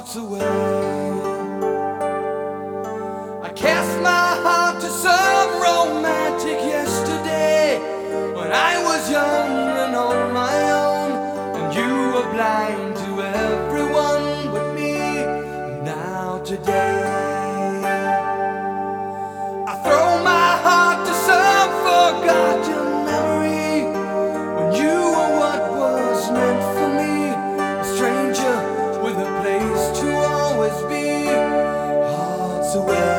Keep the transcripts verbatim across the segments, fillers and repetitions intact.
hearts away. I cast my heart to some romantic yesterday when I was young and on my own, and you were blind to everyone but me. Now today I throw my heart to some forgotten memory when you were what was meant for me, a stranger with a place to always be. Hearts away.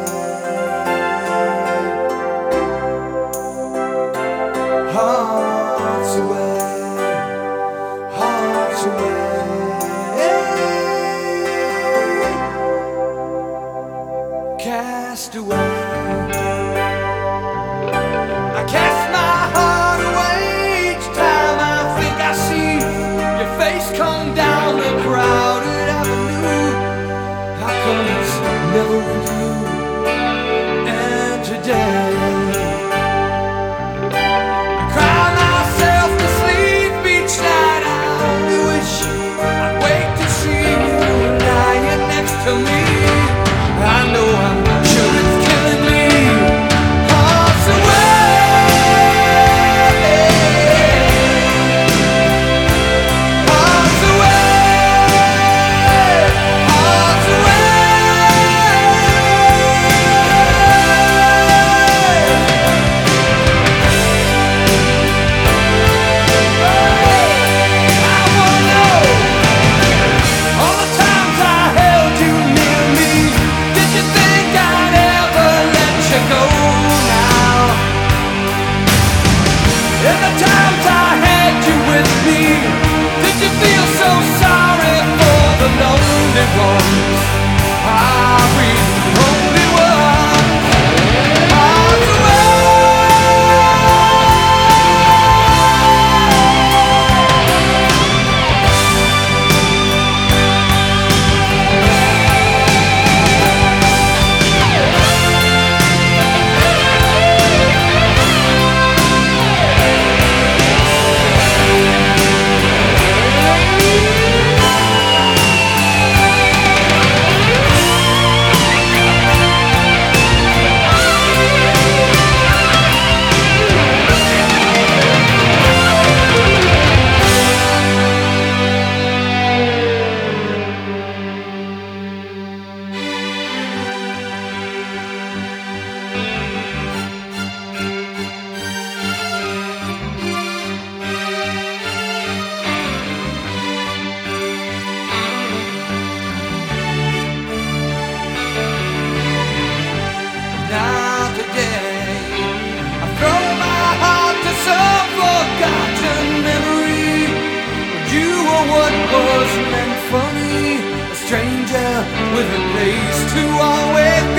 Hearts away, hearts away, cast away. I cast my heart away each time I think I see your face come down the crowded avenue. How come it's never with you? And today to me, I know I'm sure it's killing me. Hearts away, hearts away, hearts with a place to always